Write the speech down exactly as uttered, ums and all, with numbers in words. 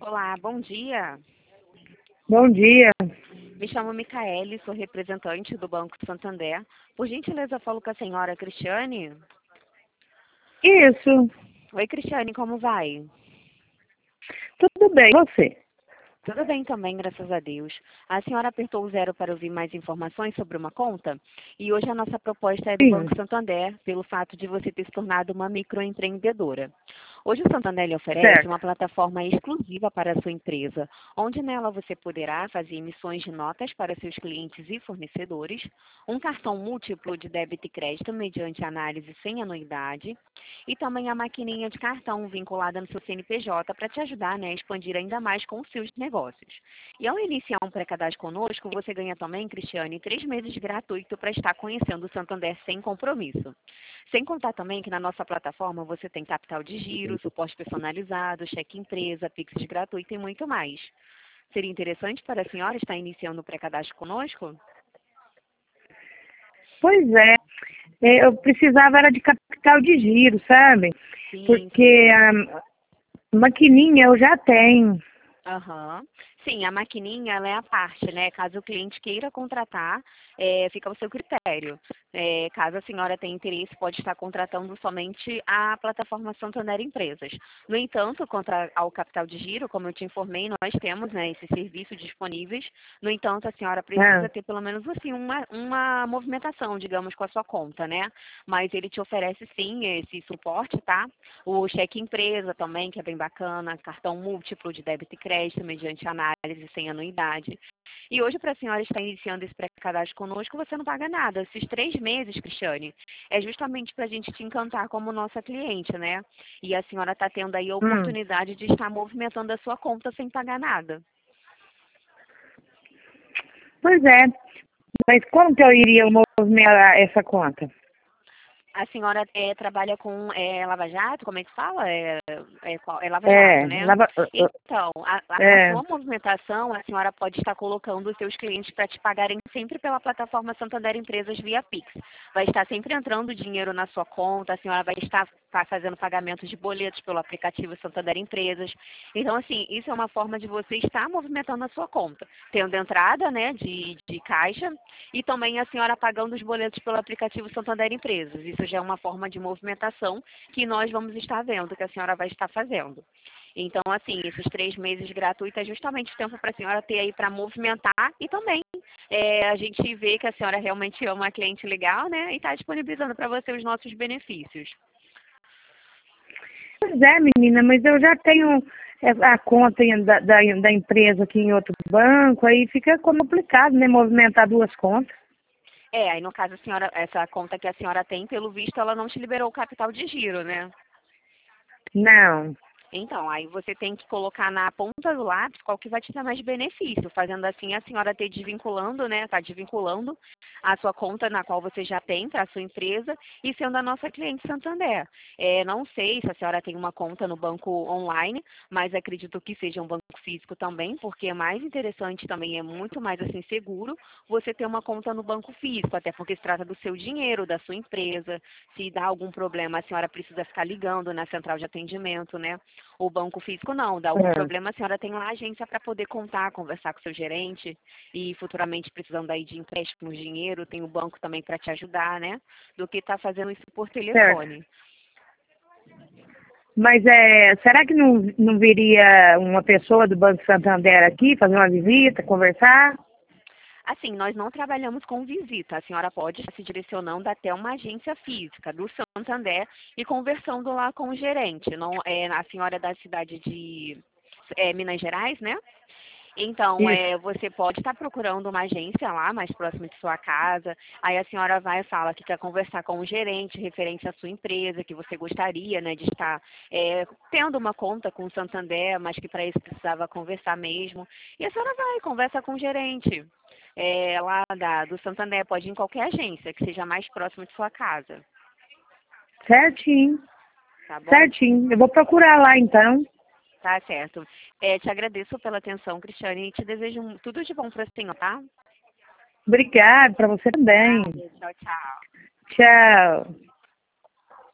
Olá, bom dia. Bom dia. Me chamo Micaele, sou representante do Banco Santander. Por gentileza, falo com a senhora Cristiane? Isso, Oi, Cristiane, como vai? tudo bem. E você? Tudo bem também, graças a Deus. A senhora apertou o zero para ouvir mais informações sobre uma conta? E hoje a nossa proposta é do Sim, Banco Santander, pelo fato de você ter se tornado uma microempreendedora. Hoje o Santander lhe oferece certo. uma plataforma exclusiva para a sua empresa, onde nela você poderá fazer emissões de notas para seus clientes e fornecedores, um cartão múltiplo de débito e crédito mediante análise sem anuidade, e também a maquininha de cartão vinculada no seu C N P J para te ajudar, né, a expandir ainda mais com os seus negócios. E ao iniciar um pré-cadastro conosco, você ganha também, Cristiane, três meses gratuito para estar conhecendo o Santander sem compromisso. Sem contar também que na nossa plataforma você tem capital de giro, suporte personalizado, cheque empresa, Pix gratuito e muito mais. Seria interessante para a senhora estar iniciando o pré-cadastro conosco? Pois é, é, eu precisava era de capital de giro, sabe? Sim, Porque sim. a maquininha eu já tenho. Aham. Sim, a maquininha ela é a parte, né? Caso o cliente queira contratar, é, fica ao seu critério. É, caso a senhora tenha interesse, pode estar contratando somente a plataforma Santander Empresas. No entanto, quanto a- ao capital de giro, como eu te informei, nós temos, né, esses serviços disponíveis. No entanto, a senhora Ah, precisa ter pelo menos assim uma, uma movimentação, digamos, com a sua conta, né? Mas ele te oferece sim esse suporte, tá? O cheque empresa também, que é bem bacana, cartão múltiplo de débito e crédito mediante análise sem anuidade. E hoje, para a senhora estar iniciando esse pré-cadastro conosco, você não paga nada. Esses três meses, Cristiane, é justamente para a gente te encantar como nossa cliente, né? E a senhora está tendo aí a hum, oportunidade de estar movimentando a sua conta sem pagar nada. pois é, mas como que eu iria movimentar essa conta? A senhora é, trabalha com é, Lava Jato, como é que fala? É, é, qual- é Lava Jato, É, né? lava, Então, a, a- a é, sua movimentação, a senhora pode estar colocando os seus clientes para te pagarem sempre pela plataforma Santander Empresas via Pix. Vai estar sempre entrando dinheiro na sua conta, a senhora vai estar fa- fazendo pagamentos de boletos pelo aplicativo Santander Empresas. Então, assim, isso é uma forma de você estar movimentando a sua conta, tendo entrada, né, de, de caixa e também a senhora pagando os boletos pelo aplicativo Santander Empresas. Isso já é uma forma de movimentação que nós vamos estar vendo, que a senhora vai estar fazendo. Então, assim, esses três meses gratuitos é justamente o tempo para a senhora ter aí para movimentar e também é, a gente vê que a senhora realmente é uma cliente legal, né? E está disponibilizando para você os nossos benefícios. pois é, menina, mas eu já tenho é, a conta em- da, da, da empresa aqui em outro banco, aí fica complicado, né, movimentar duas contas. É, aí no caso a senhora, essa conta que a senhora tem, pelo visto, ela não te liberou o capital de giro, né? Não, Então, aí você tem que colocar na ponta do lápis qual que vai te dar mais benefício. Fazendo assim, a senhora ter desvinculando, né? Tá desvinculando a sua conta na qual você já tem para a sua empresa e sendo a nossa cliente Santander. É, não sei se a senhora tem uma conta no banco online, mas acredito que seja um banco físico também, porque é mais interessante também, é muito mais assim seguro você ter uma conta no banco físico, até porque se trata do seu dinheiro, da sua empresa. Se dá algum problema, a senhora precisa ficar ligando na central de atendimento, né? O banco físico não, dá algum é, problema, a senhora tem lá a agência para poder contar, conversar com o seu gerente e futuramente precisando aí de empréstimos, dinheiro, tem o banco também para te ajudar, né? Do que estar fazendo isso por certo. telefone. Mas é, será que não, não viria uma pessoa do Banco Santander aqui fazer uma visita, conversar? Assim, nós não trabalhamos com visita. A senhora pode estar se direcionando até uma agência física do Santander e conversando lá com o gerente. Não, é, a senhora é da cidade de é, Minas Gerais, né? Então, Isso, é, você pode estar procurando uma agência lá, mais próxima de sua casa. Aí a senhora vai e fala que quer conversar com o gerente referente à sua empresa, que você gostaria, né, de estar é, tendo uma conta com o Santander, mas que para isso precisava conversar mesmo. E a senhora vai, conversa com o gerente é, lá da, do Santander, pode ir em qualquer agência que seja mais próxima de sua casa, certinho, tá bom? certinho. Eu vou procurar lá então. Tá certo. É, te agradeço pela atenção, Cristiane, e te desejo tudo de bom para a senhora, tá? Obrigada, para você também. Nada, tchau, tchau. Tchau.